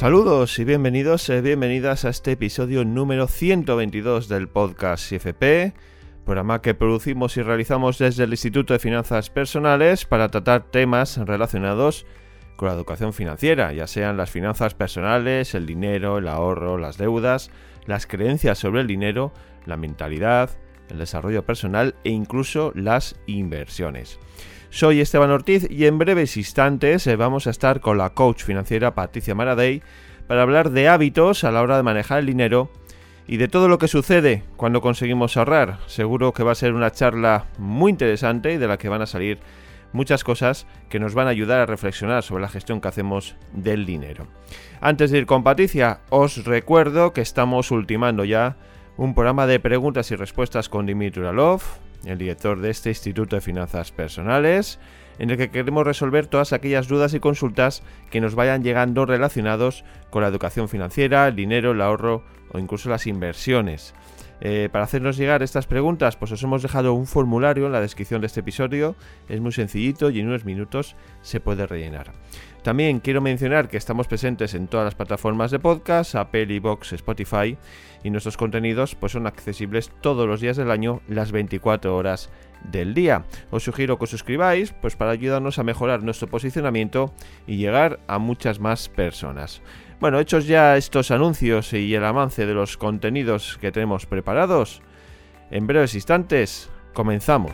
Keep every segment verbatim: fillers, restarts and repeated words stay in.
Saludos y bienvenidos, eh, bienvenidas a este episodio número ciento veintidós del podcast C F P, programa que producimos y realizamos desde el Instituto de Finanzas Personales para tratar temas relacionados con la educación financiera, ya sean las finanzas personales, el dinero, el ahorro, las deudas, las creencias sobre el dinero, la mentalidad, el desarrollo personal e incluso las inversiones. Soy Esteban Ortiz y en breves instantes vamos a estar con la coach financiera Patricia Maradei para hablar de hábitos a la hora de manejar el dinero y de todo lo que sucede cuando conseguimos ahorrar. Seguro que va a ser una charla muy interesante y de la que van a salir muchas cosas que nos van a ayudar a reflexionar sobre la gestión que hacemos del dinero. Antes de ir con Patricia, os recuerdo que estamos ultimando ya un programa de preguntas y respuestas con Dimitri Uralov, el director de este Instituto de Finanzas Personales, en el que queremos resolver todas aquellas dudas y consultas que nos vayan llegando relacionados con la educación financiera, el dinero, el ahorro o incluso las inversiones. Eh, para hacernos llegar estas preguntas, pues os hemos dejado un formulario en la descripción de este episodio. Es muy sencillito y en unos minutos se puede rellenar. También quiero mencionar que estamos presentes en todas las plataformas de podcast, Apple, iVoox, Spotify, y nuestros contenidos pues son accesibles todos los días del año, las veinticuatro horas del día. Os sugiero que os suscribáis pues para ayudarnos a mejorar nuestro posicionamiento y llegar a muchas más personas. Bueno, hechos ya estos anuncios y el avance de los contenidos que tenemos preparados, en breves instantes comenzamos.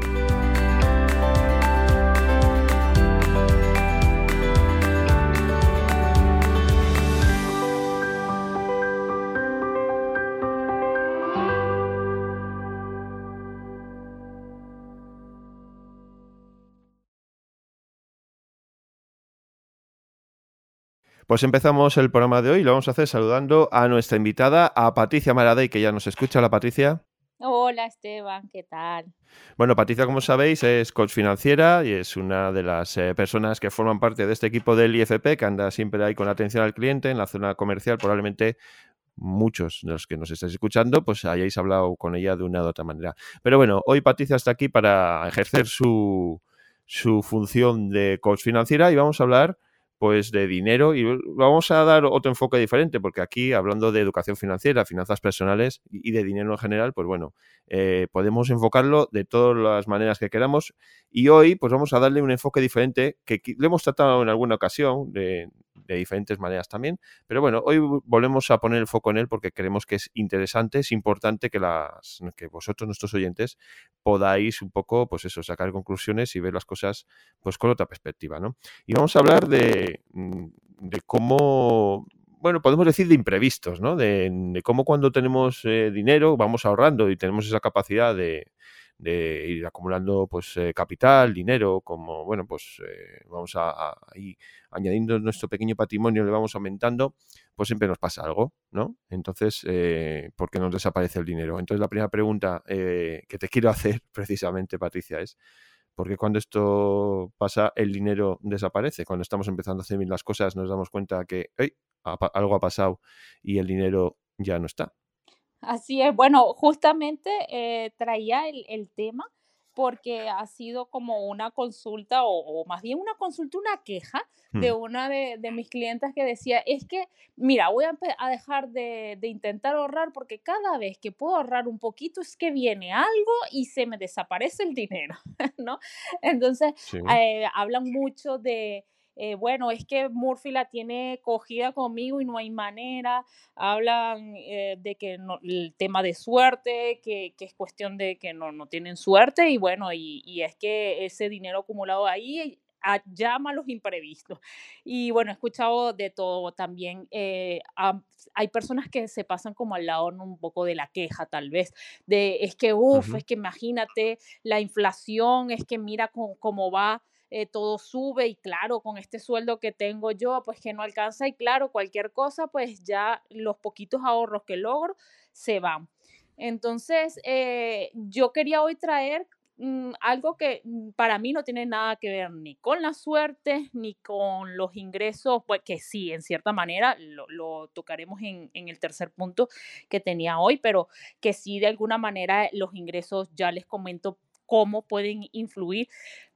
Pues empezamos el programa de hoy y lo vamos a hacer saludando a nuestra invitada, a Patricia Maradei, que ya nos escucha. Hola, Patricia. Hola, Esteban, ¿qué tal? Bueno, Patricia, como sabéis, es coach financiera y es una de las eh, personas que forman parte de este equipo del I F P, que anda siempre ahí con atención al cliente en la zona comercial. Probablemente muchos de los que nos estáis escuchando pues hayáis hablado con ella de una u otra manera. Pero bueno, hoy Patricia está aquí para ejercer su, su función de coach financiera y vamos a hablar pues de dinero y vamos a dar otro enfoque diferente, porque aquí, hablando de educación financiera, finanzas personales y de dinero en general, pues bueno, eh, podemos enfocarlo de todas las maneras que queramos y hoy pues vamos a darle un enfoque diferente que lo hemos tratado en alguna ocasión de, de diferentes maneras también, pero bueno, hoy volvemos a poner el foco en él porque creemos que es interesante, es importante que, las, que vosotros, nuestros oyentes, podáis un poco, pues eso, sacar conclusiones y ver las cosas pues con otra perspectiva, ¿no? Y vamos a hablar de, de cómo, bueno, podemos decir de imprevistos, ¿no? De, de cómo cuando tenemos eh, dinero vamos ahorrando y tenemos esa capacidad de, de ir acumulando pues eh, capital, dinero, como, bueno, pues eh, vamos a, a ir añadiendo nuestro pequeño patrimonio, le vamos aumentando, pues siempre nos pasa algo, ¿no? Entonces, eh, ¿por qué nos desaparece el dinero? Entonces, la primera pregunta eh, que te quiero hacer precisamente, Patricia, es porque cuando esto pasa, el dinero desaparece. Cuando estamos empezando a hacer bien las cosas, nos damos cuenta que ¡ay! Algo ha pasado y el dinero ya no está. Así es, bueno, justamente eh, traía el, el tema porque ha sido como una consulta o, o más bien una consulta, una queja de Hmm. una de, de mis clientes que decía, es que, mira, voy a, empe- a dejar de, de intentar ahorrar porque cada vez que puedo ahorrar un poquito es que viene algo y se me desaparece el dinero, ¿no? Entonces, Sí. eh, hablan mucho de... eh, bueno, es que Murphy la tiene cogida conmigo y no hay manera. Hablan eh, de que no, el tema de suerte, que, que es cuestión de que no, no tienen suerte y bueno, y, y es que ese dinero acumulado ahí a- llama a los imprevistos. Y bueno, he escuchado de todo también. Eh, am- hay personas que se pasan como al lado, ¿no? Un poco de la queja tal vez, de es que, uff, Ujú. es que imagínate la inflación, es que mira cómo, cómo va, eh, todo sube y claro, con este sueldo que tengo yo, pues que no alcanza y claro, cualquier cosa, pues ya los poquitos ahorros que logro se van. Entonces, eh, yo quería hoy traer mm, algo que mm, para mí no tiene nada que ver ni con la suerte, ni con los ingresos, pues que sí, en cierta manera, lo, lo tocaremos en, en el tercer punto que tenía hoy, pero que sí, de alguna manera, los ingresos, ya les comento cómo pueden influir,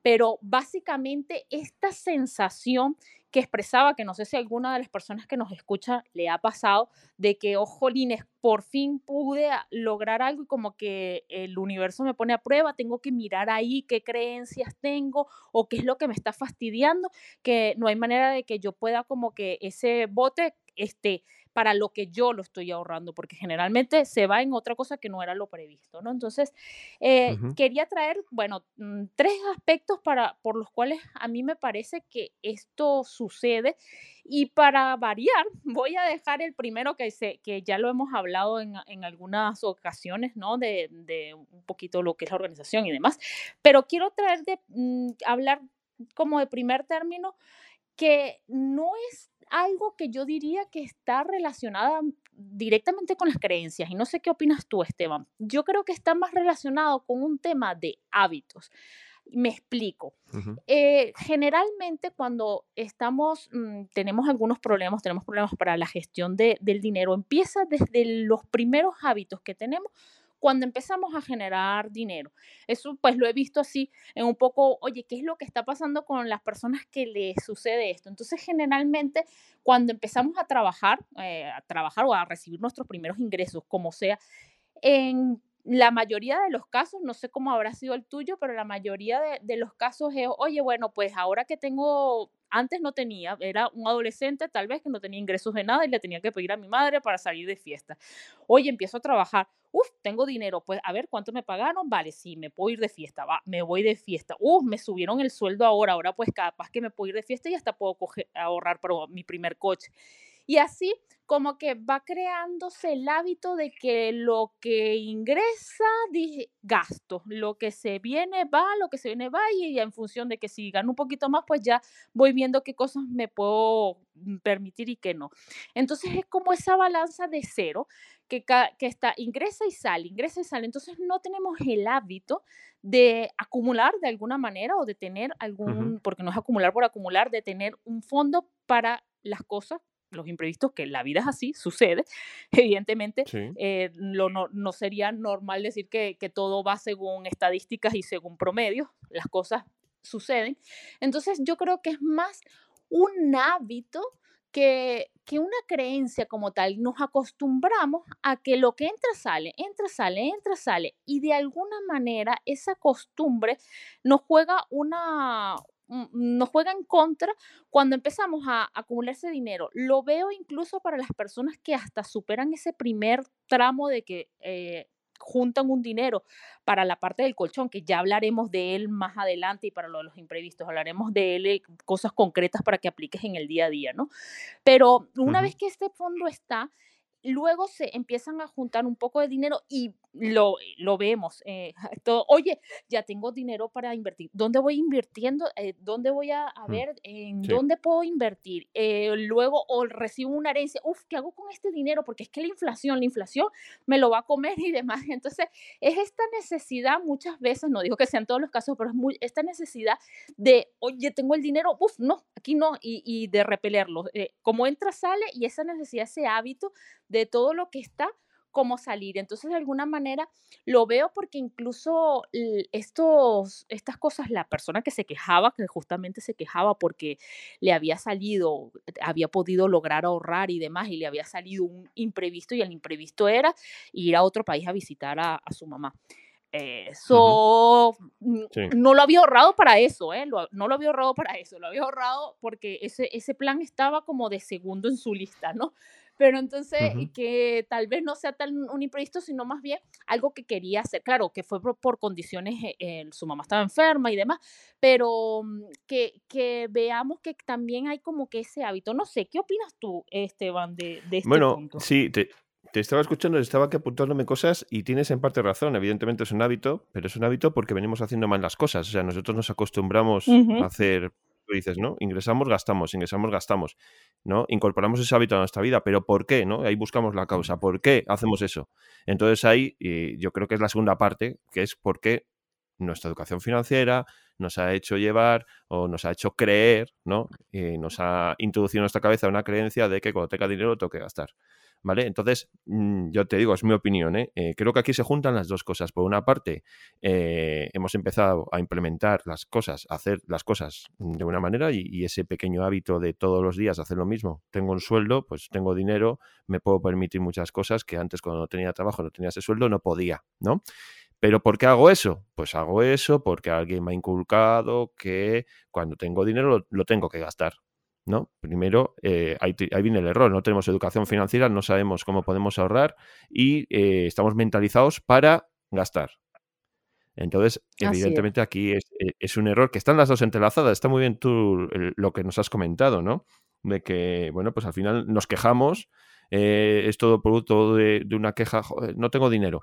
pero básicamente esta sensación que expresaba, que no sé si a alguna de las personas que nos escucha le ha pasado, de que, ojolines, por fin pude a- lograr algo y como que el universo me pone a prueba, tengo que mirar ahí qué creencias tengo o qué es lo que me está fastidiando, que no hay manera de que yo pueda como que ese bote esté para lo que yo lo estoy ahorrando, porque generalmente se va en otra cosa que no era lo previsto, ¿no? Entonces, eh, Ujú. quería traer, bueno, mm, tres aspectos para, por los cuales a mí me parece que esto sucede y para variar, voy a dejar el primero que, se, que ya lo hemos hablado en, en algunas ocasiones, ¿no? De, de un poquito lo que es la organización y demás, pero quiero traer de, mm, hablar como de primer término que no es algo que yo diría que está relacionada directamente con las creencias. Y no sé qué opinas tú, Esteban. Yo creo que está más relacionado con un tema de hábitos. Me explico. Ujú. Eh, generalmente cuando estamos, mm, tenemos algunos problemas, tenemos problemas para la gestión de- del dinero, empieza desde los primeros hábitos que tenemos cuando empezamos a generar dinero. Eso pues lo he visto así en un poco, oye, ¿qué es lo que está pasando con las personas que les sucede esto? Entonces, generalmente cuando empezamos a trabajar, eh, a trabajar o a recibir nuestros primeros ingresos, como sea, en la mayoría de los casos, no sé cómo habrá sido el tuyo, pero la mayoría de, de los casos es, oye, bueno, pues ahora que tengo, antes no tenía, era un adolescente tal vez que no tenía ingresos de nada y le tenía que pedir a mi madre para salir de fiesta. Oye, empiezo a trabajar, uf, tengo dinero, pues a ver cuánto me pagaron, vale, sí, me puedo ir de fiesta, va, me voy de fiesta, uf, me subieron el sueldo ahora, ahora pues capaz que me puedo ir de fiesta y hasta puedo coger, ahorrar para mi primer coche. Y así como que va creándose el hábito de que lo que ingresa, dije, gasto, lo que se viene va, lo que se viene va, y en función de que si gano un poquito más, pues ya voy viendo qué cosas me puedo mm, permitir y qué no. Entonces es como esa balanza de cero que, ca- que está, ingresa y sale, ingresa y sale. Entonces no tenemos el hábito de acumular de alguna manera o de tener Ujú. algún, porque no es acumular por acumular, de tener un fondo para las cosas, los imprevistos, que la vida es así, sucede. Evidentemente, Sí. eh, lo no, no sería normal decir que, que todo va según estadísticas y según promedios, las cosas suceden. Entonces, yo creo que es más un hábito que, que una creencia como tal. Nos acostumbramos a que lo que entra sale, entra sale, entra sale, y de alguna manera esa costumbre nos juega una, mm, nos juega en contra cuando empezamos a acumular ese dinero. Lo veo incluso para las personas que hasta superan ese primer tramo de que eh, juntan un dinero para la parte del colchón, que ya hablaremos de él más adelante, y para lo de los imprevistos, hablaremos de él, eh, cosas concretas para que apliques en el día a día, ¿no? Pero una Ujú. vez que este fondo está, luego se empiezan a juntar un poco de dinero y lo, lo vemos. Eh, todo, oye, ya tengo dinero para invertir. ¿Dónde voy invirtiendo? Eh, ¿Dónde voy a, a Mm. ver? ¿En Sí. dónde puedo invertir? Eh, luego, o recibo una herencia. Uf, ¿qué hago con este dinero? Porque es que la inflación, la inflación me lo va a comer y demás. Entonces, es esta necesidad muchas veces, no digo que sean todos los casos, pero es muy, esta necesidad de, oye, tengo el dinero, uf, no, aquí no, y, y de repelerlo. Eh, como entra, sale, y esa necesidad, ese hábito de todo lo que está, cómo salir. Entonces, de alguna manera, lo veo porque incluso l- estos, estas cosas, la persona que se quejaba, que justamente se quejaba porque le había salido, había podido lograr ahorrar y demás, y le había salido un imprevisto, y el imprevisto era ir a otro país a visitar a, a su mamá. Ujú. Eso, mm, Sí. no lo había ahorrado para eso, ¿eh? Lo no lo había ahorrado para eso, lo había ahorrado porque ese ese plan estaba como de segundo en su lista, ¿no? Pero entonces, Ujú. que tal vez no sea tan un imprevisto, sino más bien algo que quería hacer. Claro, que fue por por condiciones, eh, eh, su mamá estaba enferma y demás, pero, mm, que que veamos que también hay como que ese hábito. No sé, ¿qué opinas tú, Esteban, de de este Bueno, punto? sí, te, te estaba escuchando, estaba aquí apuntándome cosas y tienes en parte razón. Evidentemente es un hábito, pero es un hábito porque venimos haciendo mal las cosas. O sea, nosotros nos acostumbramos a Ujú, hacer, tú dices, ¿no? Ingresamos, gastamos, ingresamos, gastamos, ¿no? Incorporamos ese hábito a nuestra vida, pero ¿por qué, no? Ahí buscamos la causa. ¿Por qué hacemos eso? Entonces ahí, y yo creo que es la segunda parte, que es por qué nuestra educación financiera nos ha hecho llevar o nos ha hecho creer, ¿no? Y nos ha introducido en nuestra cabeza una creencia de que cuando tenga dinero lo tengo que gastar, ¿vale? Entonces, mmm, yo te digo, es mi opinión, ¿eh? Eh, creo que aquí se juntan las dos cosas. Por una parte, eh, hemos empezado a implementar las cosas, a hacer las cosas de una manera y, y ese pequeño hábito de todos los días hacer lo mismo. Tengo un sueldo, pues tengo dinero, me puedo permitir muchas cosas que antes cuando no tenía trabajo, no tenía ese sueldo, no podía, ¿no? ¿Pero por qué hago eso? Pues hago eso porque alguien me ha inculcado que cuando tengo dinero lo, lo tengo que gastar, ¿no? Primero, eh, ahí, ahí viene el error, no tenemos educación financiera, no sabemos cómo podemos ahorrar y eh, estamos mentalizados para gastar. Entonces, Así es. evidentemente aquí es, es un error que están las dos entrelazadas. Está muy bien tú el, lo que nos has comentado, ¿no? De que, bueno, pues al final nos quejamos, eh, es todo producto de, de una queja, joder, no tengo dinero.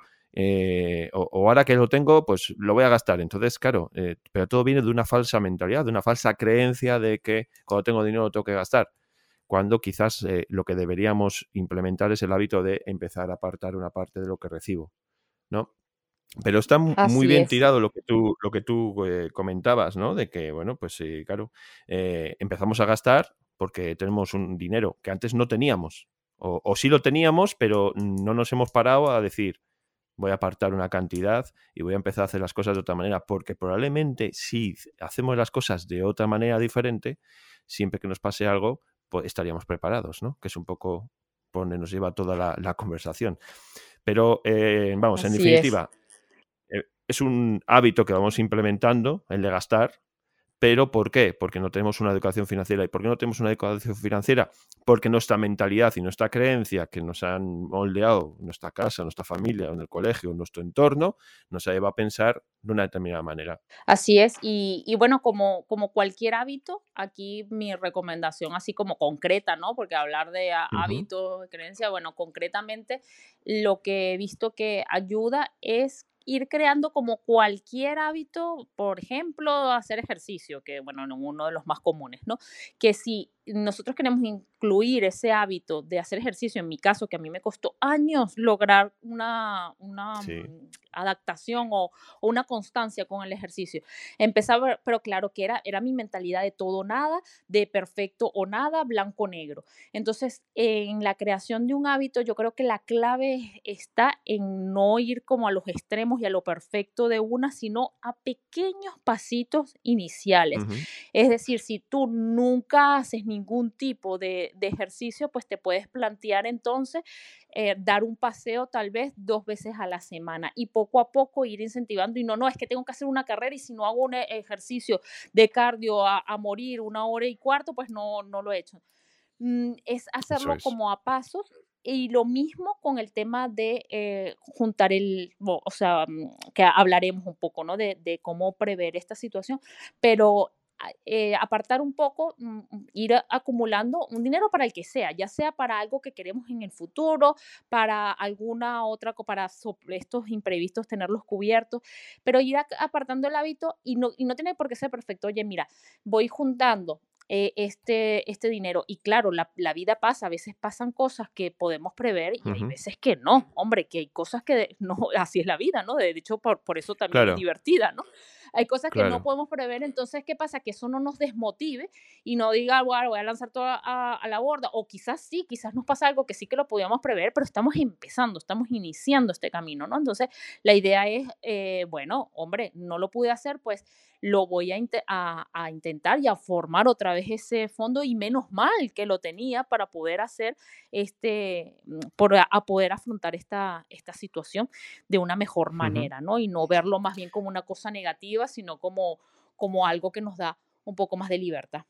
Eh, o, o ahora que lo tengo, pues lo voy a gastar. Entonces, claro, eh, pero todo viene de una falsa mentalidad, de una falsa creencia de que cuando tengo dinero lo tengo que gastar. Cuando quizás eh, lo que deberíamos implementar es el hábito de empezar a apartar una parte de lo que recibo, ¿no? Pero está muy Así bien es. tirado lo que tú, lo que tú eh, comentabas, ¿no? De que, bueno, pues sí, claro, eh, empezamos a gastar porque tenemos un dinero que antes no teníamos. O, o sí lo teníamos, pero no nos hemos parado a decir, voy a apartar una cantidad y voy a empezar a hacer las cosas de otra manera, porque probablemente si hacemos las cosas de otra manera diferente, siempre que nos pase algo, pues estaríamos preparados, ¿no? Que es un poco por donde nos lleva toda la, la conversación. Pero, eh, vamos, en Así es. definitiva, eh, es un hábito que vamos implementando, el de gastar, pero ¿por qué? Porque no tenemos una educación financiera. ¿Y por qué no tenemos una educación financiera? Porque nuestra mentalidad y nuestra creencia que nos han moldeado en nuestra casa, en nuestra familia, en el colegio, en nuestro entorno, nos lleva a pensar de una determinada manera. Así es, y, y bueno, como, como cualquier hábito, aquí mi recomendación, así como concreta, ¿no? Porque hablar de há- Ujú. hábitos, de creencias, bueno, concretamente, lo que he visto que ayuda es ir creando como cualquier hábito, por ejemplo, hacer ejercicio, que bueno, no- uno de los más comunes, ¿no? Que si nosotros queremos incluir ese hábito de hacer ejercicio, en mi caso, que a mí me costó años lograr una, una Sí. mm, adaptación o o una constancia con el ejercicio. Empezaba, pero claro que era, era mi mentalidad de todo o nada, de perfecto o nada, blanco o negro. Entonces, en la creación de un hábito, yo creo que la clave está en no ir como a los extremos y a lo perfecto de una, sino a pequeños pasitos iniciales. Ujú. Es decir, si tú nunca haces ningún tipo de, de ejercicio, pues te puedes plantear entonces eh, dar un paseo tal vez dos veces a la semana y poco a poco ir incentivando y no, no, es que tengo que hacer una carrera y si no hago un e- ejercicio de cardio a, a morir una hora y cuarto, pues no, no lo he hecho. Mm, es Eso hacerlo es. como a pasos y lo mismo con el tema de eh, juntar el, bo- o sea, mm, que hablaremos un poco, ¿no? De, de cómo prever esta situación, pero a- eh, apartar un poco, mm, mm, ir a- acumulando un dinero para el que sea, ya sea para algo que queremos en el futuro, para alguna otra, co- para so- estos imprevistos tenerlos cubiertos, pero ir ac- apartando el hábito y no, y no tiene por qué ser perfecto. Oye, mira, voy juntando eh, este, este dinero. Y claro, la, la vida pasa, a veces pasan cosas que podemos prever y hay Ujú. veces que no, hombre, que hay cosas que de- no, así es la vida, ¿no? De hecho, por, por eso también es Claro, divertida, ¿no? Hay cosas que no claro. podemos prever, entonces, ¿qué pasa? Que eso no nos desmotive y no diga, bueno, voy a lanzar todo a, a la borda, o quizás sí, quizás nos pasa algo que sí que lo podíamos prever, pero estamos empezando, estamos iniciando este camino, ¿no? Entonces, la idea es, eh, bueno, hombre, no lo pude hacer, pues lo voy a, inte- a- a intentar y a formar otra vez ese fondo y menos mal que lo tenía para poder hacer este, mm, por a, a poder afrontar esta, esta situación de una mejor Ujú. manera, ¿no? Y no verlo más bien como una cosa negativa, sino como, como algo que nos da un poco más de libertad.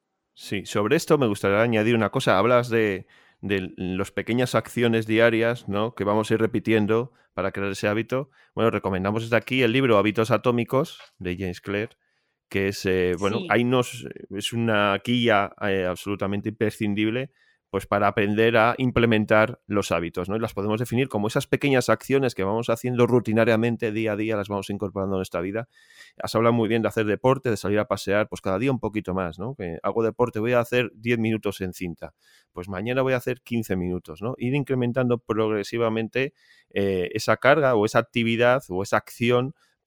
Sí, sobre esto me gustaría añadir una cosa. Hablas de, de las pequeñas acciones diarias, ¿no? Que vamos a ir repitiendo para crear ese hábito. Bueno, recomendamos desde aquí el libro Hábitos Atómicos de James Clear, que es, eh, bueno, Sí, ahí nos, es una guía eh, absolutamente imprescindible pues para aprender a implementar los hábitos, ¿no? Y las podemos definir como esas pequeñas acciones que vamos haciendo rutinariamente, día a día, las vamos incorporando en nuestra vida. Has hablado muy bien de hacer deporte, de salir a pasear, pues cada día un poquito más, ¿no? Que hago deporte, voy a hacer diez minutos en cinta, pues mañana voy a hacer quince minutos, ¿no? Ir incrementando progresivamente eh, esa carga o esa actividad o esa acción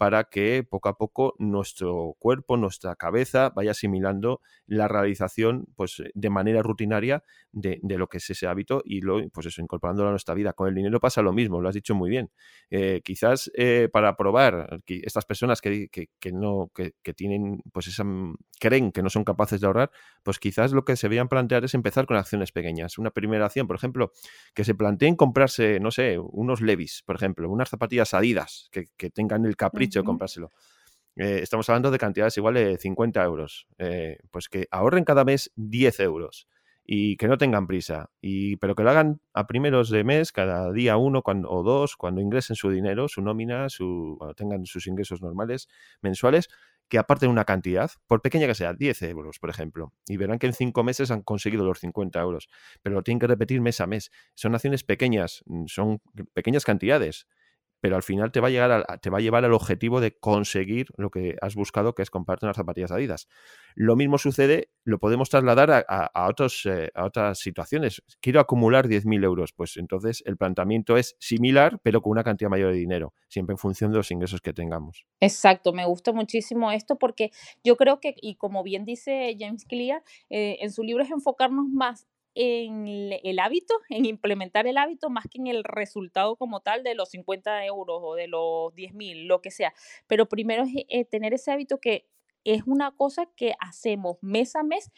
para que poco a poco nuestro cuerpo, nuestra cabeza vaya asimilando la realización pues, de manera rutinaria de, de lo que es ese hábito y luego, pues eso, incorporándolo a nuestra vida. Con el dinero pasa lo mismo, lo has dicho muy bien. Eh, quizás eh, para probar, estas personas que, que, que no, que, que tienen, pues esa, creen que no son capaces de ahorrar, pues quizás lo que se vean plantear es empezar con acciones pequeñas. Una primera acción, por ejemplo, que se planteen comprarse, no sé, unos Levi's, por ejemplo, unas zapatillas Adidas, que, que tengan el capricho de Ujú. comprárselo. Eh, estamos hablando de cantidades igual de cincuenta euros. Eh, pues que ahorren cada mes diez euros y que no tengan prisa, y, pero que lo hagan a primeros de mes, cada día uno cuando, o dos, cuando ingresen su dinero, su nómina, su, cuando tengan sus ingresos normales mensuales, que aparten una cantidad, por pequeña que sea, diez euros, por ejemplo, y verán que en cinco meses han conseguido los cincuenta euros, pero lo tienen que repetir mes a mes. Son acciones pequeñas, son pequeñas cantidades, pero al final te va a llegar a, te va a llevar al objetivo de conseguir lo que has buscado, que es comprarte unas zapatillas Adidas. Lo mismo sucede, lo podemos trasladar a, a, a, otros, eh, a otras situaciones. Quiero acumular diez mil euros, pues entonces el planteamiento es similar, pero con una cantidad mayor de dinero, siempre en función de los ingresos que tengamos. Exacto, me gusta muchísimo esto porque yo creo que, y como bien dice James Clear, eh, en su libro es enfocarnos más en el, el hábito, en implementar el hábito, más que en el resultado como tal de los cincuenta euros o de los diez mil, lo que sea. Pero primero es eh, tener ese hábito que es una cosa que hacemos mes a mes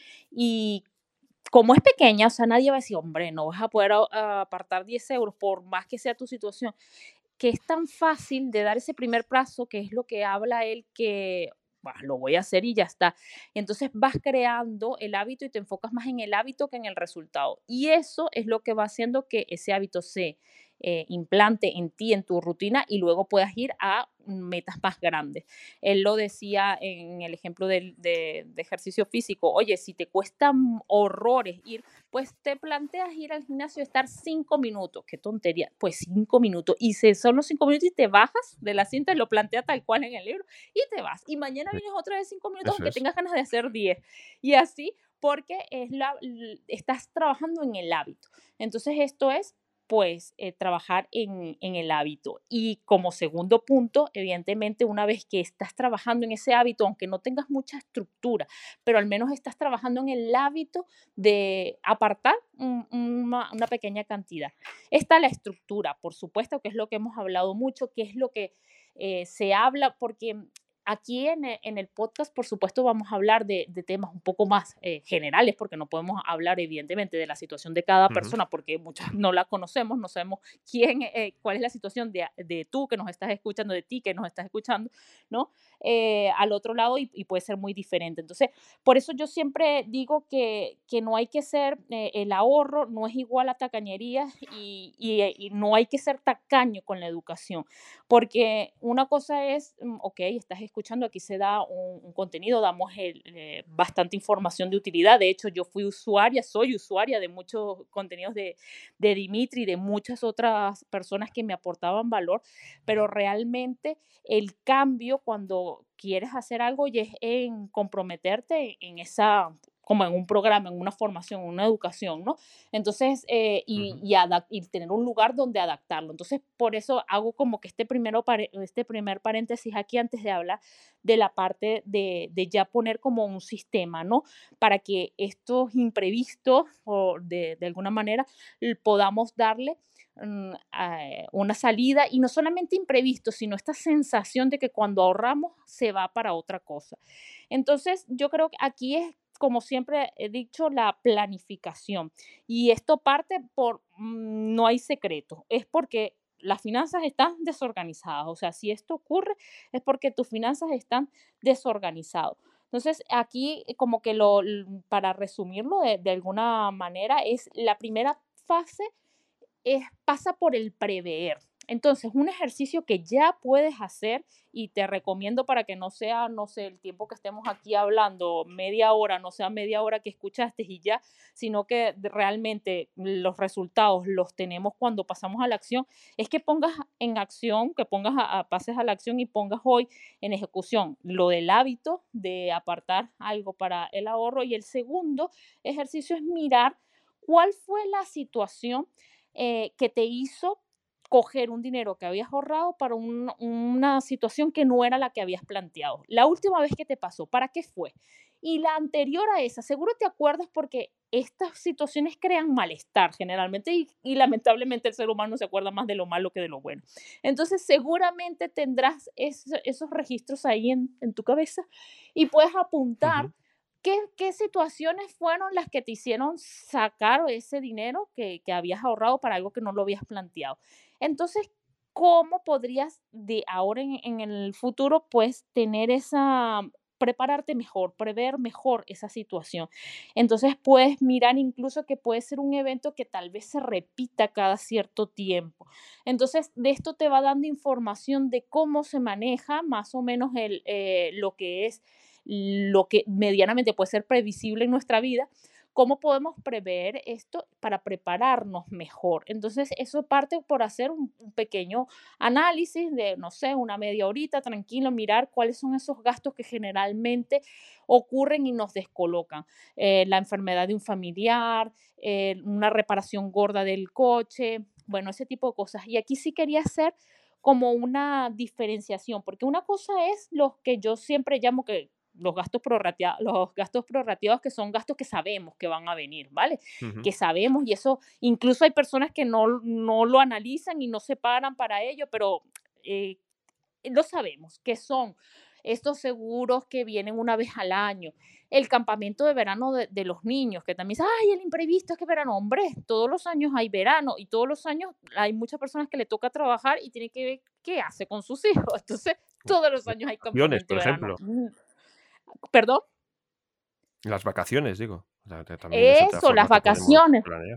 y como es pequeña, o sea, nadie va a decir, hombre, no vas a poder a- a apartar diez euros por más que sea tu situación, que es tan fácil de dar ese primer paso, que es lo que habla él, que "Bah, lo voy a hacer y ya está". Entonces vas creando el hábito y te enfocas más en el hábito que en el resultado. Y eso es lo que va haciendo que ese hábito se eh, implante en ti, en tu rutina, y luego puedas ir a metas más grandes. Él lo decía en el ejemplo del- de, de ejercicio físico, oye, si te cuestan horrores ir, pues te planteas ir al gimnasio y estar cinco minutos. Qué tontería. Pues cinco minutos. Y se, son los cinco minutos y te bajas de la cinta y lo plantea tal cual en el libro y te vas. Y mañana Sí, vienes otra vez cinco minutos eso aunque es. tengas ganas de hacer diez. Y así porque es la, l- estás trabajando en el hábito. Entonces esto es pues eh, trabajar en, en el hábito. Y como segundo punto, evidentemente, una vez que estás trabajando en ese hábito, aunque no tengas mucha estructura, pero al menos estás trabajando en el hábito de apartar un- una, una pequeña cantidad. Está la estructura, por supuesto, que es lo que hemos hablado mucho, que es lo que eh, se habla, porque aquí en, e- en el podcast, por supuesto, vamos a hablar de, de temas un poco más eh, generales, porque no podemos hablar, evidentemente, de la situación de cada Ujú. persona, porque muchas no la conocemos, no sabemos quién, eh, cuál es la situación de, de tú que nos estás escuchando, de ti que nos estás escuchando, ¿no? Eh, al otro lado y, y puede ser muy diferente. Entonces, por eso yo siempre digo que, que no hay que ser, eh, el ahorro no es igual a tacañería y, y, eh, y no hay que ser tacaño con la educación, porque una cosa es, mm, ok, estás escuchando, aquí se da un, un contenido, damos el, eh, bastante información de utilidad. De hecho, yo fui usuaria, soy usuaria de muchos contenidos de, de Dimitri y de muchas otras personas que me aportaban valor, pero realmente el cambio cuando quieres hacer algo y es en comprometerte en esa, como en un programa, en una formación, en una educación, ¿no? Entonces, eh, y, Ujú. y, adap- y tener un lugar donde adaptarlo. Entonces, por eso hago como que este, primero pare- este primer paréntesis aquí antes de hablar de la parte de, de ya poner como un sistema, ¿no? Para que estos imprevistos, o de, de alguna manera, l- podamos darle mm, eh, una salida y no solamente imprevisto, sino esta sensación de que cuando ahorramos se va para otra cosa. Entonces, yo creo que aquí es, como siempre he dicho, la planificación. Y esto parte por, mm, no hay secreto, es porque las finanzas están desorganizadas. O sea, si esto ocurre es porque tus finanzas están desorganizadas. Entonces, aquí eh, como que lo, l- para resumirlo de, de alguna manera, es la primera fase es, pasa por el prever. Entonces, un ejercicio que ya puedes hacer y te recomiendo para que no sea, no sé, el tiempo que estemos aquí hablando, media hora, no sea media hora que escuchaste y ya, sino que de- realmente los resultados los tenemos cuando pasamos a la acción, es que pongas en acción, que pongas a, a- pases a la acción y pongas hoy en ejecución lo del hábito de apartar algo para el ahorro. Y el segundo ejercicio es mirar cuál fue la situación eh, que te hizo coger un dinero que habías ahorrado para un- una situación que no era la que habías planteado. La última vez que te pasó, ¿para qué fue? Y la anterior a esa, seguro te acuerdas porque estas situaciones crean malestar generalmente y, y lamentablemente el ser humano se acuerda más de lo malo que de lo bueno. Entonces seguramente tendrás es- esos registros ahí en, en tu cabeza y puedes apuntar Ujú. qué, qué situaciones fueron las que te hicieron sacar ese dinero que, que habías ahorrado para algo que no lo habías planteado. Entonces, ¿cómo podrías de ahora en, en el futuro, pues, tener esa, prepararte mejor, prever mejor esa situación? Entonces, puedes mirar incluso que puede ser un evento que tal vez se repita cada cierto tiempo. Entonces, de esto te va dando información de cómo se maneja más o menos el, eh, lo que es lo que medianamente puede ser previsible en nuestra vida. ¿Cómo podemos prever esto para prepararnos mejor? Entonces, eso parte por hacer un, un pequeño análisis de, no sé, una media horita, tranquilo, mirar cuáles son esos gastos que generalmente ocurren y nos descolocan. Eh, la enfermedad de un familiar, eh, una reparación gorda del coche, bueno, ese tipo de cosas. Y aquí sí quería hacer como una diferenciación, porque una cosa es los que yo siempre llamo que los gastos prorrateados, los gastos prorrateados que son gastos que sabemos que van a venir, ¿vale? Ujú. Que sabemos y eso, incluso hay personas que no, no lo analizan y no se paran para ello, pero eh, lo sabemos, que son estos seguros que vienen una vez al año, el campamento de verano de, de los niños, que también dicen, ay, el imprevisto es que verano, hombre, todos los años hay verano y todos los años hay muchas personas que le toca trabajar y tiene que ver qué hace con sus hijos. Entonces, todos los Las años hay vacaciones, campamento por de verano. ejemplo. Mm, ¿Perdón? Las vacaciones, digo. O sea, que también es otra Eso, las forma que podemos vacaciones. planear.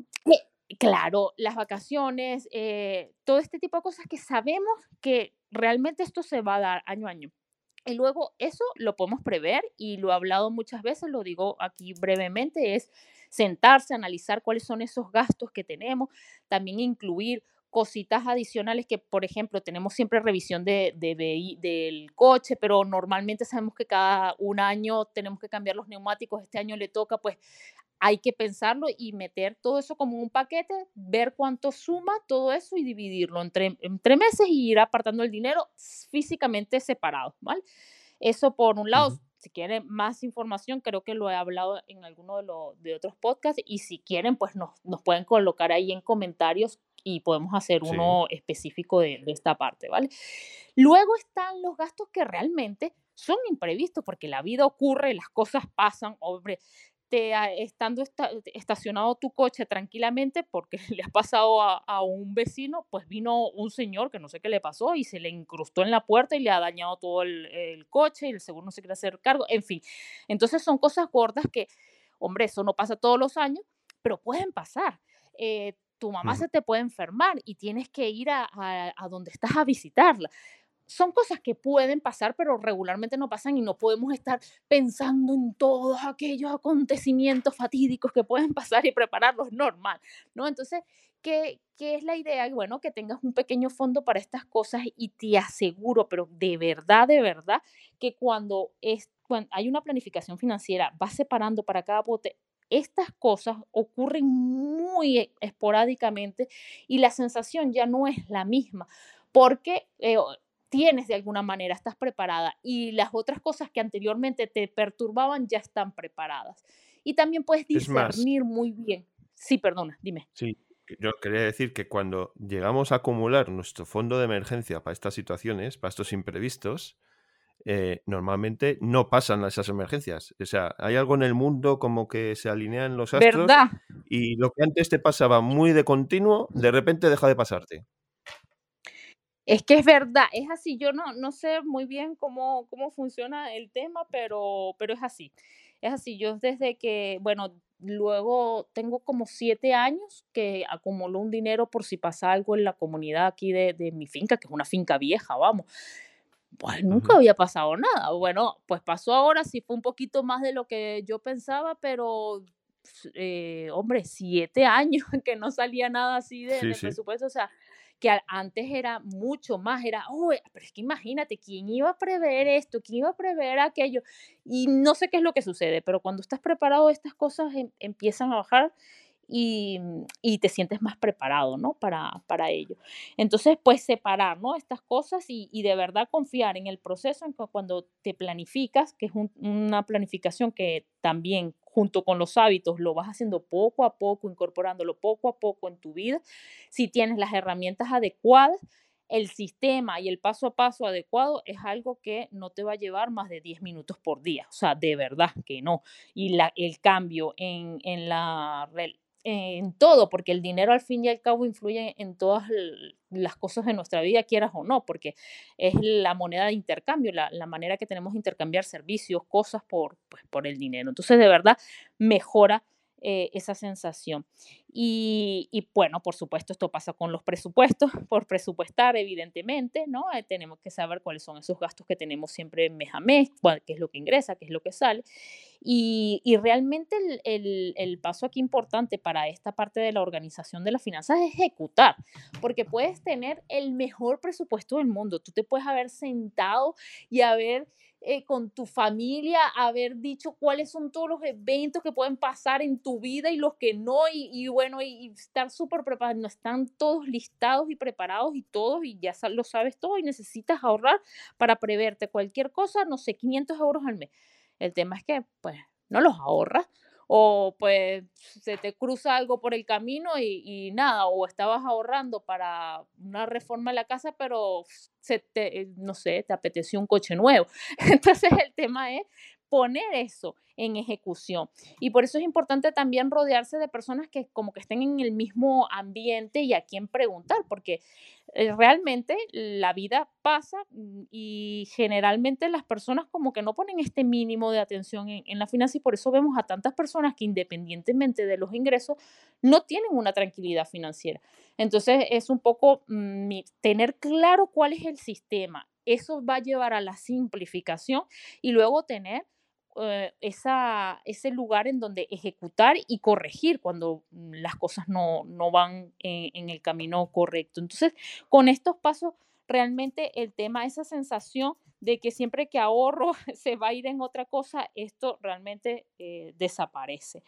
Eh, claro, las vacaciones, eh, todo este tipo de cosas que sabemos que realmente esto se va a dar año a año. Y luego eso lo podemos prever y lo he hablado muchas veces, lo digo aquí brevemente, es sentarse, analizar cuáles son esos gastos que tenemos, también incluir cositas adicionales que, por ejemplo, tenemos siempre revisión de, de vehi- del coche, pero normalmente sabemos que cada un año tenemos que cambiar los neumáticos, este año le toca, pues hay que pensarlo y meter todo eso como un paquete, ver cuánto suma todo eso y dividirlo entre, entre meses y ir apartando el dinero físicamente separado, ¿vale? Eso por un lado. Ujú. Si quieren más información, creo que lo he hablado en alguno de, los de otros podcasts y si quieren, pues nos, nos pueden colocar ahí en comentarios y podemos hacer Sí. uno específico de, de esta parte, ¿vale? Luego están los gastos que realmente son imprevistos porque la vida ocurre, las cosas pasan, hombre, te, ah, estando esta- estacionado tu coche tranquilamente porque le ha pasado a, a un vecino, pues vino un señor que no sé qué le pasó y se le incrustó en la puerta y le ha dañado todo el, el coche y el seguro no se quiere hacer cargo, en fin. Entonces son cosas gordas que, hombre, eso no pasa todos los años, pero pueden pasar. Eh, tu mamá Ujú. se te puede enfermar y tienes que ir a, a- a donde estás a visitarla. Son cosas que pueden pasar, pero regularmente no pasan y no podemos estar pensando en todos aquellos acontecimientos fatídicos que pueden pasar y prepararlos normal, ¿no? Entonces, ¿qué, qué es la idea? Bueno, que tengas un pequeño fondo para estas cosas y te aseguro, pero de verdad, de verdad, que cuando, es, cuando hay una planificación financiera, vas separando para cada bote, estas cosas ocurren muy e- esporádicamente y la sensación ya no es la misma porque eh, tienes de alguna manera, estás preparada y las otras cosas que anteriormente te perturbaban ya están preparadas. Y también puedes Es más, discernir muy bien. Sí, perdona, dime. sí, que yo quería decir que cuando llegamos a acumular nuestro fondo de emergencia para estas situaciones, para estos imprevistos, eh, normalmente no pasan esas emergencias. O sea, hay algo en el mundo como que se alinean los astros ¿Verdad? y lo que antes te pasaba muy de continuo, de repente deja de pasarte. Es que es verdad, es así. Yo no, no sé muy bien cómo, cómo funciona el tema, pero, pero es así. Es así. Yo desde que, bueno, luego tengo como siete años que acumulo un dinero por si pasa algo en la comunidad aquí de, de mi finca, que es una finca vieja, vamos. Pues nunca Ujú. había pasado nada. Bueno, pues pasó ahora, sí fue un poquito más de lo que yo pensaba, pero, ps- eh, hombre, siete años que no salía nada así de, Sí, de sí. presupuesto, o sea, que a- antes era mucho más, era, "Uy, pero es que imagínate, ¿quién iba a prever esto? ¿Quién iba a prever aquello? Y no sé qué es lo que sucede, pero cuando estás preparado, estas cosas em- empiezan a bajar y, y te sientes más preparado, ¿no? Para, para ello. Entonces, pues separar, ¿no? Estas cosas y, y de verdad confiar en el proceso, en que cuando te planificas, que es un- una planificación que también junto con los hábitos lo vas haciendo poco a poco, incorporándolo poco a poco en tu vida, si tienes las herramientas adecuadas, el sistema y el paso a paso adecuado es algo que no te va a llevar más de diez minutos por día, o sea, de verdad que no. Y la, el cambio en, en la, rel- en todo, porque el dinero al fin y al cabo influye en todas l- las cosas de nuestra vida, quieras o no, porque es la moneda de intercambio, la, la manera que tenemos de intercambiar servicios, cosas por, pues, por el dinero. Entonces, de verdad, mejora eh, esa sensación. Y, y, bueno, por supuesto, esto pasa con los presupuestos, por presupuestar, evidentemente, ¿no? Eh, tenemos que saber cuáles son esos gastos que tenemos siempre mes a mes, cuál, qué es lo que ingresa, qué es lo que sale. Y, y realmente el, el, el paso aquí importante para esta parte de la organización de las finanzas es ejecutar, porque puedes tener el mejor presupuesto del mundo. Tú te puedes haber sentado y haber eh, con tu familia, haber dicho cuáles son todos los eventos que pueden pasar en tu vida y los que no, y, y bueno, y, y estar súper preparados. No están todos listados y preparados y todos, y ya sa- lo sabes todo, y necesitas ahorrar para preverte cualquier cosa, no sé, quinientos euros al mes. El tema es que, pues, no los ahorras o pues se te cruza algo por el camino y, y nada, o estabas ahorrando para una reforma en la casa, pero se te, eh, no sé, te apeteció un coche nuevo. Entonces el tema es poner eso en ejecución. Y por eso es importante también rodearse de personas que como que estén en el mismo ambiente y a quien preguntar, porque eh, realmente la vida pasa mm, y generalmente las personas como que no ponen este mínimo de atención en, en la finanza y por eso vemos a tantas personas que independientemente de los ingresos no tienen una tranquilidad financiera. Entonces es un poco mm, mi- tener claro cuál es el sistema. Eso va a llevar a la simplificación y luego tener eh, esa, ese lugar en donde ejecutar y corregir cuando mm, las cosas no, no van en, en el camino correcto. Entonces, con estos pasos, realmente el tema, esa sensación de que siempre que ahorro se va a ir en otra cosa, esto realmente eh, desaparece.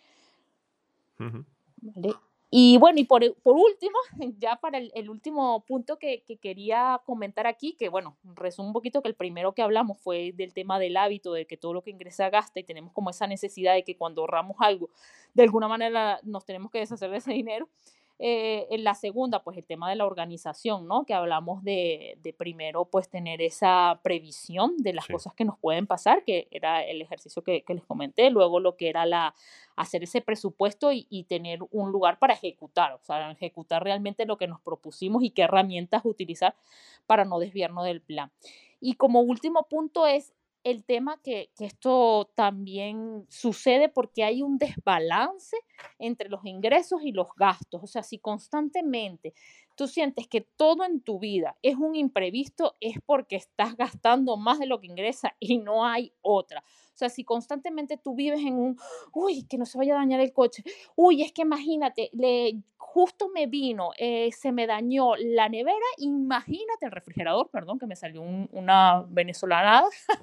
Ujú. ¿Vale? Y bueno, y por, e- por último, ya para el, el último punto que, que quería comentar aquí, que bueno, resumo un poquito que el primero que hablamos fue del tema del hábito, de que todo lo que ingresa gasta y tenemos como esa necesidad de que cuando ahorramos algo, de alguna manera nos tenemos que deshacer de ese dinero. Eh, en la segunda, pues el tema de la organización, ¿no? Que hablamos de, de primero, pues tener esa previsión de las Sí. cosas que nos pueden pasar, que era el ejercicio que, que les comenté, luego lo que era la, hacer ese presupuesto y, y tener un lugar para ejecutar, o sea, ejecutar realmente lo que nos propusimos y qué herramientas utilizar para no desviarnos del plan. Y como último punto es el tema que, que esto también sucede porque hay un desbalance entre los ingresos y los gastos. O sea, si constantemente tú sientes que todo en tu vida es un imprevisto, es porque estás gastando más de lo que ingresa y no hay otra. O sea, si constantemente tú vives en un, uy, que no se vaya a dañar el coche, uy, es que imagínate, le, justo me vino, eh, se me dañó la nevera, imagínate el refrigerador, perdón, que me salió un- una venezolana,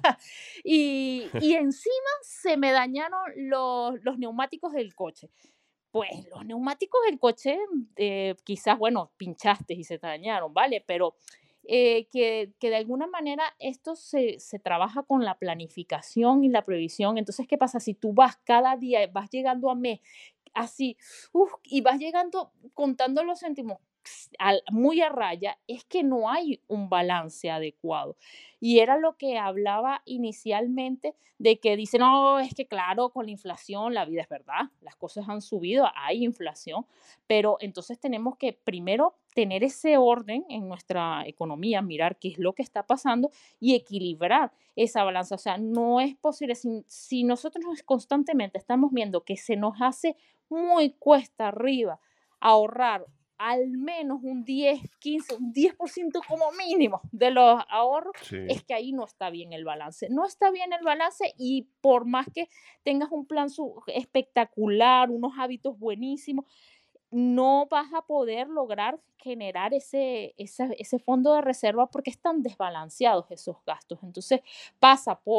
y, y encima se me dañaron los, los neumáticos del coche. Pues los neumáticos del coche, eh, quizás, bueno, pinchaste y se te dañaron, ¿vale? Pero eh, que, que de alguna manera esto se, se trabaja con la planificación y la previsión. Entonces, ¿qué pasa? Si tú vas cada día, vas llegando a mes así, uf, y vas llegando contando los céntimos al- muy a raya, es que no hay un balance adecuado. Y era lo que hablaba inicialmente de que dicen, no, es que claro, con la inflación la vida es verdad, las cosas han subido, hay inflación, pero entonces tenemos que primero tener ese orden en nuestra economía, mirar qué es lo que está pasando y equilibrar esa balanza. O sea, no es posible, si, si nosotros nos constantemente estamos viendo que se nos hace muy cuesta arriba ahorrar al menos un diez, quince, un diez por ciento como mínimo de los ahorros, Sí. es que ahí no está bien el balance. No está bien el balance y por más que tengas un plan su- espectacular, unos hábitos buenísimos, no vas a poder lograr generar ese, ese, ese fondo de reserva porque están desbalanceados esos gastos. Entonces pasa por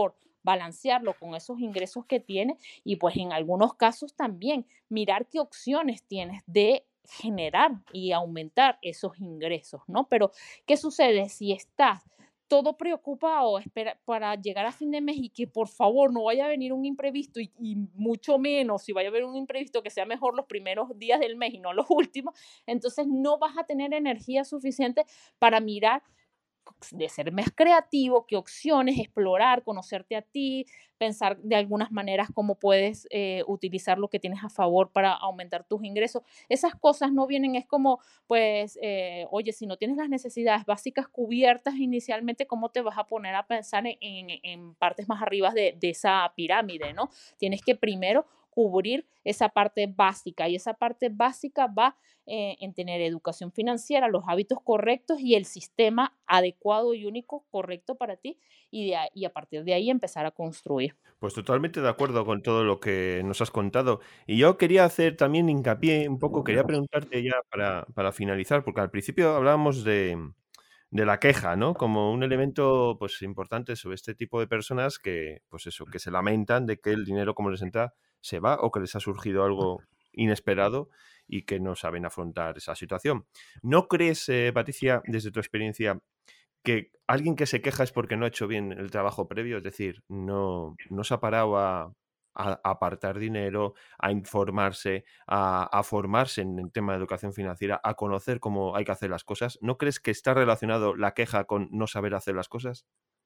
balancearlo con esos ingresos que tienes y pues en algunos casos también mirar qué opciones tienes de generar y aumentar esos ingresos, ¿no? Pero, ¿qué sucede si estás todo preocupado espera, para llegar a fin de mes y que por favor no vaya a venir un imprevisto y, y mucho menos si vaya a haber un imprevisto que sea mejor los primeros días del mes y no los últimos? Entonces no vas a tener energía suficiente para mirar de ser más creativo, qué opciones, explorar, conocerte a ti, pensar de algunas maneras cómo puedes eh, utilizar lo que tienes a favor para aumentar tus ingresos. Esas cosas no vienen, es como, pues, eh, oye, si no tienes las necesidades básicas cubiertas inicialmente, ¿cómo te vas a poner a pensar en, en- en partes más arriba de, de esa pirámide, ¿no? Tienes que primero cubrir esa parte básica y esa parte básica va eh, en tener educación financiera, los hábitos correctos y el sistema adecuado y único correcto para ti y, de ahí- y a partir de ahí empezar a construir. Pues totalmente de acuerdo con todo lo que nos has contado. Y yo quería hacer también hincapié un poco, quería preguntarte ya para, para finalizar, porque al principio hablábamos de, de la queja, ¿no? Como un elemento, pues, importante sobre este tipo de personas que, pues eso, que se lamentan de que el dinero como les entra se va o que les ha surgido algo inesperado y que no saben afrontar esa situación. ¿No crees, eh, Patricia, desde tu experiencia, que alguien que se queja es porque no ha hecho bien el trabajo previo? Es decir, no, no se ha parado a, a apartar dinero, a informarse, a, a formarse en el tema de educación financiera, a conocer cómo hay que hacer las cosas. ¿No crees que está relacionado la queja con no saber hacer las cosas?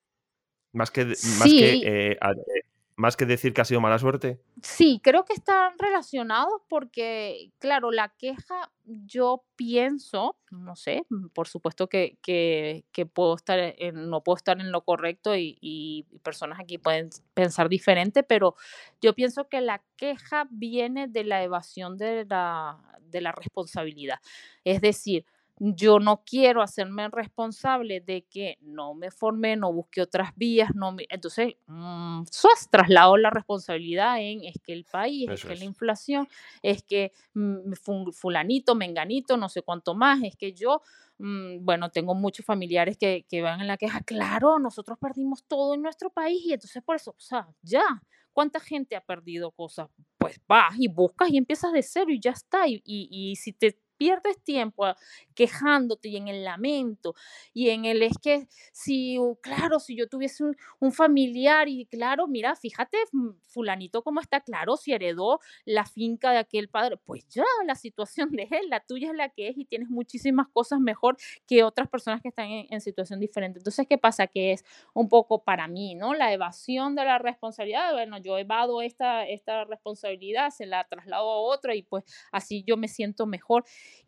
Más que, de- más que, Sí, eh, a- eh, más que decir que ha sido mala suerte. sí, creo que están relacionados porque, claro, la queja, yo pienso, no sé, mm, por supuesto que, que, que puedo estar en- no puedo estar en lo correcto y, y personas aquí pueden pensar diferente, pero yo pienso que la queja viene de la evasión de la, de la responsabilidad. Es decir, yo no quiero hacerme responsable de que no me formé, no busqué otras vías, no me... Entonces, mm, ¡zas! Traslado la responsabilidad en es que el país, es Eso que la es. inflación, es que mm, fu- fulanito, menganito, no sé cuánto más, es que yo, mm, bueno, tengo muchos familiares que, que van en la queja, claro, nosotros perdimos todo en nuestro país y entonces por eso, o sea, ya, ¿cuánta gente ha perdido cosas? Pues vas y buscas y empiezas de cero y ya está. Y, y, y si te pierdes tiempo quejándote y en el lamento y en el es que si, uh, claro, si yo tuviese un, un familiar y claro, mira, fíjate, mm, fulanito cómo está, claro, si heredó la finca de aquel padre, pues ya la situación de él, la tuya es la que es y tienes muchísimas cosas mejor que otras personas que están en, en situación diferente. Entonces, ¿qué pasa? Que es un poco para mí, ¿no? La evasión de la responsabilidad, bueno, yo evado esta, esta responsabilidad, se la traslado a otra y pues así yo me siento mejor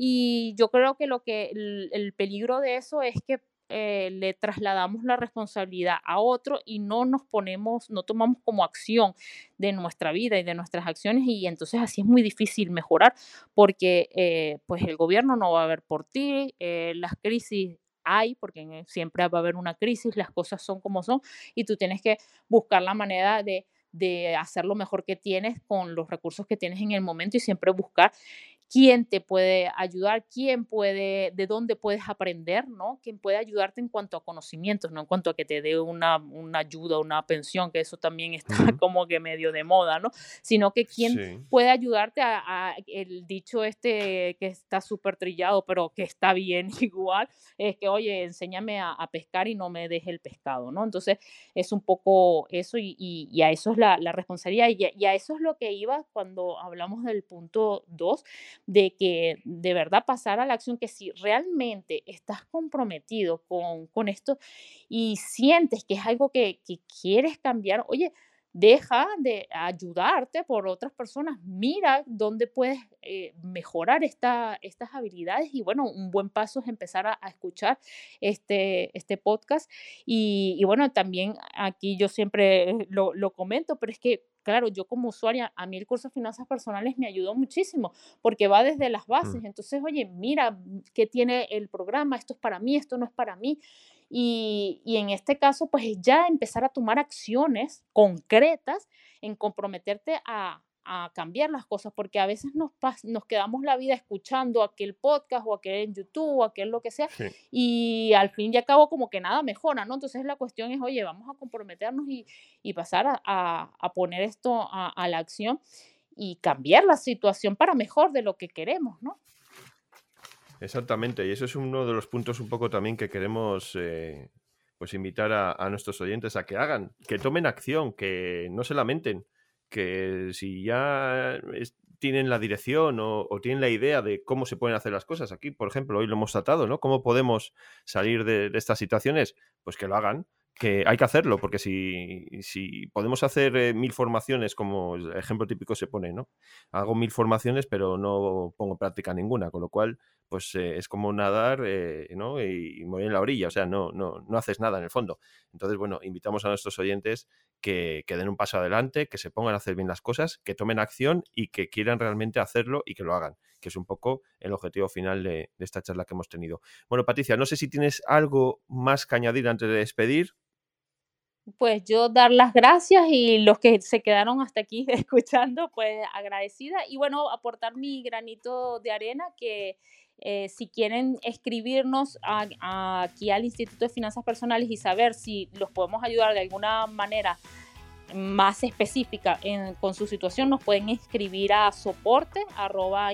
y yo creo que lo que el, el peligro de eso es que eh, le trasladamos la responsabilidad a otro y no nos ponemos, no tomamos como acción de nuestra vida y de nuestras acciones y entonces así es muy difícil mejorar porque eh, pues el gobierno no va a ver por ti, eh, las crisis hay, porque en- siempre va a haber una crisis, las cosas son como son y tú tienes que buscar la manera de de hacer lo mejor que tienes con los recursos que tienes en el momento y siempre buscar quién te puede ayudar, quién puede, de dónde puedes aprender, ¿no? Quién puede ayudarte en cuanto a conocimientos, no en cuanto a que te dé una, una ayuda, una pensión, que eso también está Ujú. como que medio de moda, ¿no? Sino que quién Sí. puede ayudarte a, a el dicho este que está súper trillado, pero que está bien igual, es que, oye, enséñame a, a pescar y no me deje el pescado, ¿no? Entonces, es un poco eso y, y- y a eso es la, la responsabilidad y a, y a eso es lo que iba cuando hablamos del punto dos de que de verdad pasar a la acción, que si realmente estás comprometido con, con esto y sientes que es algo que, que quieres cambiar, oye, deja de ayudarte por otras personas, mira dónde puedes eh, mejorar esta, estas habilidades y bueno, un buen paso es empezar a, a escuchar este, este podcast y, y bueno, también aquí yo siempre lo, lo comento, pero es que, claro, yo como usuaria, a mí el curso de finanzas personales me ayudó muchísimo porque va desde las Mm. bases. Entonces, oye, mira qué tiene el programa, esto es para mí, esto no es para mí. Y, y en este caso, pues ya empezar a tomar acciones concretas en comprometerte a, a cambiar las cosas, porque a veces nos, pas- nos quedamos la vida escuchando aquel podcast o aquel en YouTube o aquel lo que sea, Sí. y al fin y al cabo como que nada mejora, ¿no? Entonces la cuestión es, oye, vamos a comprometernos y, y pasar a, a- a poner esto a, a la acción y cambiar la situación para mejor de lo que queremos, ¿no? Exactamente, y eso es uno de los puntos un poco también que queremos eh, pues invitar a, a nuestros oyentes a que hagan, que tomen acción, que no se lamenten, que si ya es- tienen la dirección o, o tienen la idea de cómo se pueden hacer las cosas, aquí, por ejemplo, hoy lo hemos tratado, ¿no? ¿Cómo podemos salir de, de estas situaciones? Pues que lo hagan, que hay que hacerlo, porque si, si podemos hacer eh, mil formaciones, como el ejemplo típico se pone, ¿no? Hago mil formaciones, pero no pongo en práctica ninguna, con lo cual pues eh, es como nadar, eh, ¿no? Y, y morir en la orilla, o sea, no, no, no haces nada en el fondo. Entonces, bueno, invitamos a nuestros oyentes que, que den un paso adelante, que se pongan a hacer bien las cosas, que tomen acción y que quieran realmente hacerlo y que lo hagan, que es un poco el objetivo final de, de esta charla que hemos tenido. Bueno, Patricia, no sé si tienes algo más que añadir antes de despedir. Pues yo dar las gracias y los que se quedaron hasta aquí escuchando, pues agradecida. Y bueno, aportar mi granito de arena que eh, si quieren escribirnos a- a- aquí al Instituto de Finanzas Personales y saber si los podemos ayudar de alguna manera más específica en- con su situación, nos pueden escribir a soporte arroba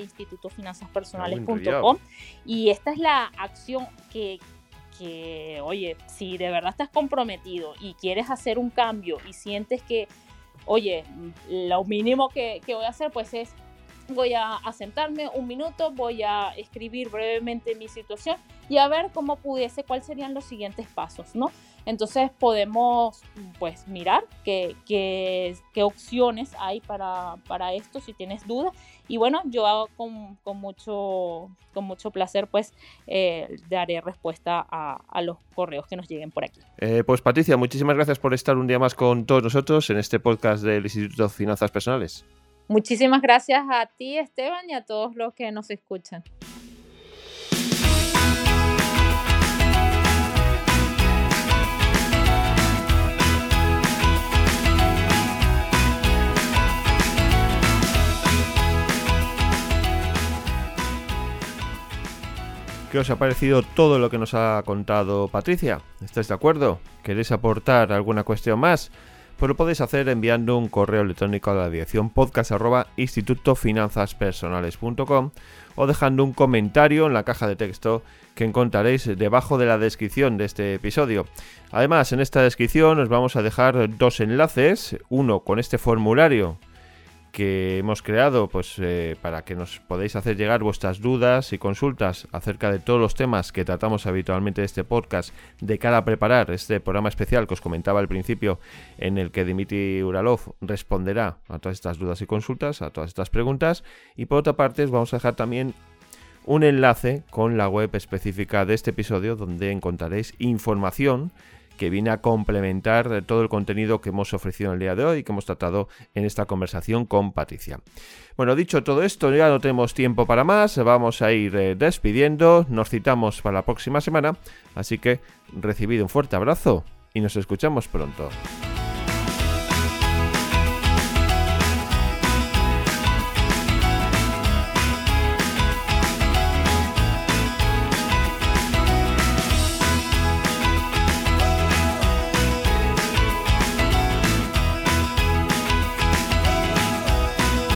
Ah, muy institutofinanzaspersonales.com. enrollado. Y esta es la acción que, que, oye, si de verdad estás comprometido y quieres hacer un cambio y sientes que, oye, lo mínimo que, que voy a hacer pues es, voy a, a sentarme un minuto, voy a escribir brevemente mi situación y a ver cómo pudiese, cuáles serían los siguientes pasos, ¿no? Entonces podemos pues mirar qué, qué, qué opciones hay para, para esto si tienes dudas. Y bueno, yo hago con, con, mucho, con mucho placer pues eh, daré respuesta a, a los correos que nos lleguen por aquí. Eh, pues Patricia, muchísimas gracias por estar un día más con todos nosotros en este podcast del Instituto de Finanzas Personales. Muchísimas gracias a ti, Esteban, y a todos los que nos escuchan. ¿Qué os ha parecido todo lo que nos ha contado Patricia? ¿Estáis de acuerdo? ¿Queréis aportar alguna cuestión más? Pues lo podéis hacer enviando un correo electrónico a la dirección podcast arroba institutofinanzaspersonales.com o dejando un comentario en la caja de texto que encontraréis debajo de la descripción de este episodio. Además, en esta descripción os vamos a dejar dos enlaces, uno con este formulario que hemos creado pues eh, para que nos podáis hacer llegar vuestras dudas y consultas acerca de todos los temas que tratamos habitualmente de este podcast de cara a preparar este programa especial que os comentaba al principio, en el que Dmitry Uralov responderá a todas estas dudas y consultas, a todas estas preguntas. Y por otra parte os vamos a dejar también un enlace con la web específica de este episodio, donde encontraréis información que viene a complementar todo el contenido que hemos ofrecido en el día de hoy y que hemos tratado en esta conversación con Patricia. Bueno, dicho todo esto, ya no tenemos tiempo para más, vamos a ir eh, despidiendo, nos citamos para la próxima semana, así que recibid un fuerte abrazo y nos escuchamos pronto.